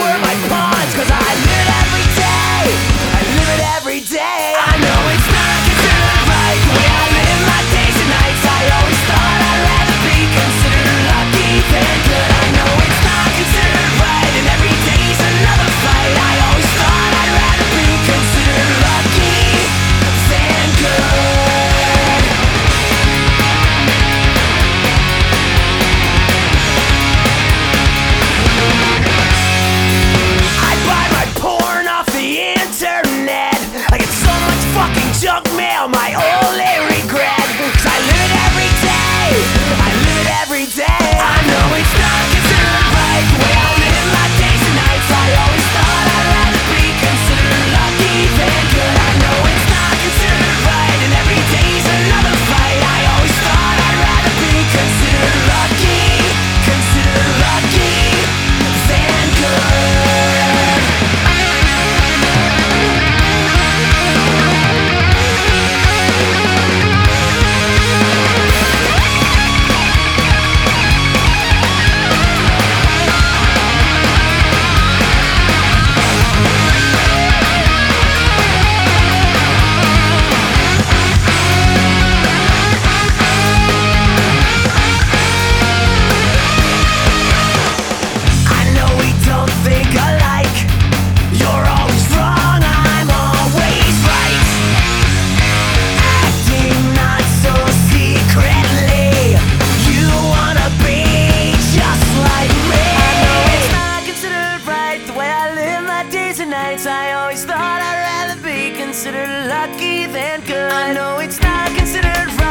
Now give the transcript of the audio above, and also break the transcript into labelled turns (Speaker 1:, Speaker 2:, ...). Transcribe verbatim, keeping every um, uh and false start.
Speaker 1: were my pawns, cause I live it every day. I live it every day. I know it's not considered right the way I live my days and nights. I always thought I'd rather be considered lucky than good. I know it's not considered right, and every day's another fight. I always thought I'd rather be considered lucky than good. I buy my porn off the internet. I get so much fucking junk mail, my only regret. Cause I live it every day. I live it every day. I know it's not considered right the way I live my days and nights. I always thought I'd rather be considered lucky than good. I know it's not considered right, and every day's another fight. I always thought I'd rather be considered lucky, considered lucky than good. I know we don't think alike. You're always wrong, I'm always right. Acting not so secretly. You wanna be just like me. I know it's not considered right the way I live my days and nights. I always thought I'd rather be considered lucky than good. I know it's not considered right.